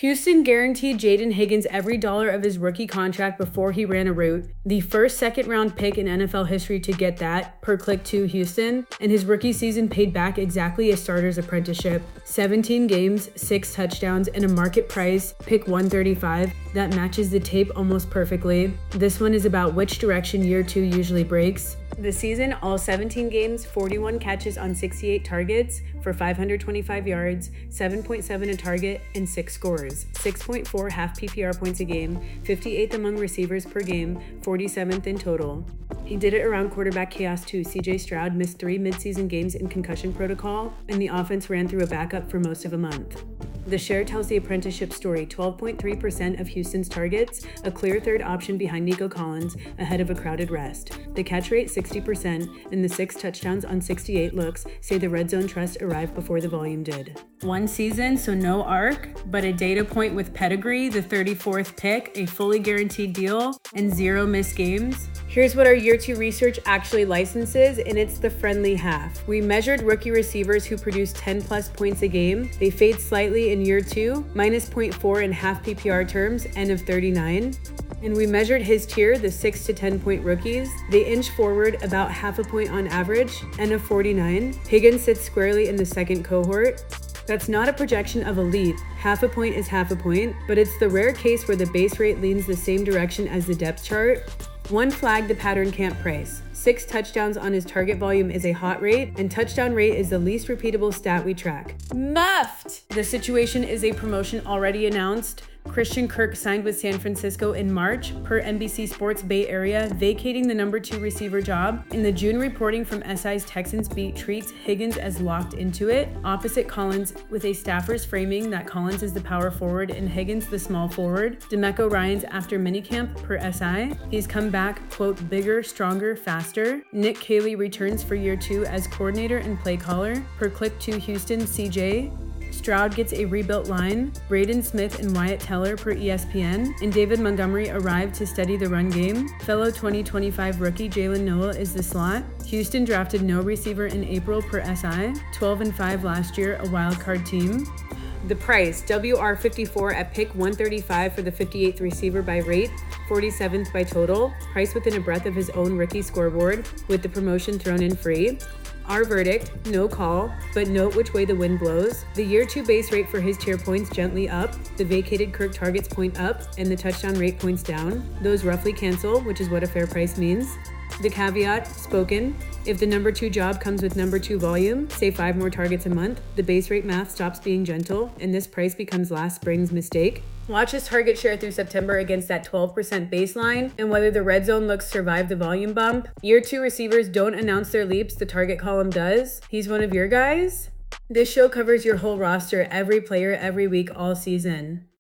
Houston guaranteed Jaden Higgins every dollar of his rookie contract before he ran a route. The first second-round pick in NFL history to get that, per Click2 Houston, and his rookie season paid back exactly a starter's apprenticeship. 17 games, 6 touchdowns, and a market price, pick 135, that matches the tape almost perfectly. This one is about which direction year 2 usually breaks. The season, all 17 games, 41 catches on 68 targets for 525 yards, 7.7 a target, and 6 scores. 6.4 half PPR points a game, 58th among receivers per game, 47th in total. He did it around quarterback chaos too. CJ Stroud missed 3 midseason games in concussion protocol, and the offense ran through a backup for most of a month. The share tells the apprenticeship story. 12.3% of Houston's targets, a clear third option behind Nico Collins, ahead of a crowded rest. The catch rate 60%, and the 6 touchdowns on 68 looks say the red zone trust arrived before the volume did. 1 season, so no arc, but a data point with pedigree, the 34th pick, a fully guaranteed deal, and 0 missed games. Here's what our year 2 research actually licenses, and it's the friendly half. We measured rookie receivers who produce 10 plus points a game. They fade slightly in year 2, minus 0.4 in half PPR terms, N of 39. And we measured his tier, the 6 to 10 point rookies. They inch forward about half a point on average, N of 49. Higgins sits squarely in the second cohort. That's not a projection of elite. Half a point is half a point, but it's the rare case where the base rate leans the same direction as the depth chart. One flag the pattern can't price. 6 touchdowns on his target volume is a hot rate, and touchdown rate is the least repeatable stat we track. Muffed! The situation is a promotion already announced. Christian Kirk signed with San Francisco in March, per NBC Sports Bay Area, vacating the number 2 receiver job. In the June reporting from SI's Texans beat treats Higgins as locked into it, opposite Collins, with a staffer's framing that Collins is the power forward and Higgins the small forward. DeMeco Ryans after minicamp, per SI. He's come back, quote, bigger, stronger, faster. Nick Caley returns for year 2 as coordinator and play caller, per Click2 Houston CJ. Stroud gets a rebuilt line, Braden Smith and Wyatt Teller per ESPN, and David Montgomery arrived to steady the run game. Fellow 2025 rookie Jalen Noel is the slot. Houston drafted no receiver in April per SI, 12-5 last year, a wildcard team. The price, WR54 at pick 135 for the 58th receiver by rate, 47th by total, price within a breath of his own rookie scoreboard, with the promotion thrown in free. Our verdict, no call, but note which way the wind blows. The year 2 base rate for his tier points gently up, the vacated Kirk targets point up, and the touchdown rate points down. Those roughly cancel, which is what a fair price means. The caveat, spoken, if the number 2 job comes with number 2 volume, say 5 more targets a month, the base rate math stops being gentle, and this price becomes last spring's mistake. Watch his target share through September against that 12% baseline, and whether the red zone looks survive the volume bump. Year 2 receivers don't announce their leaps, the target column does. He's one of your guys? This show covers your whole roster, every player, every week, all season.